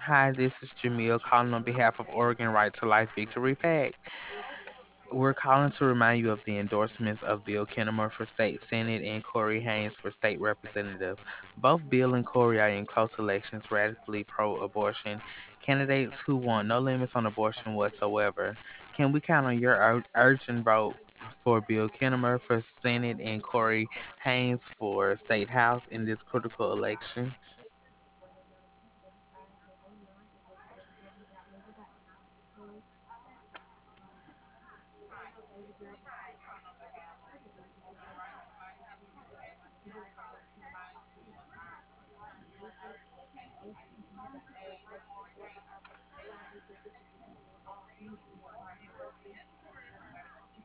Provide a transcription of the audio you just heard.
Hi, this is Jamil calling on behalf of Oregon Right to Life Victory PAC. We're calling to remind you of the endorsements of Bill Kinnemer for state senate and Corey Haynes for state representative. Both Bill and Corey are in close elections radically pro-abortion candidates who want no limits on abortion whatsoever. Can we count on your urgent vote for Bill Kinnemer for senate and Corey Haynes for state house in this critical election?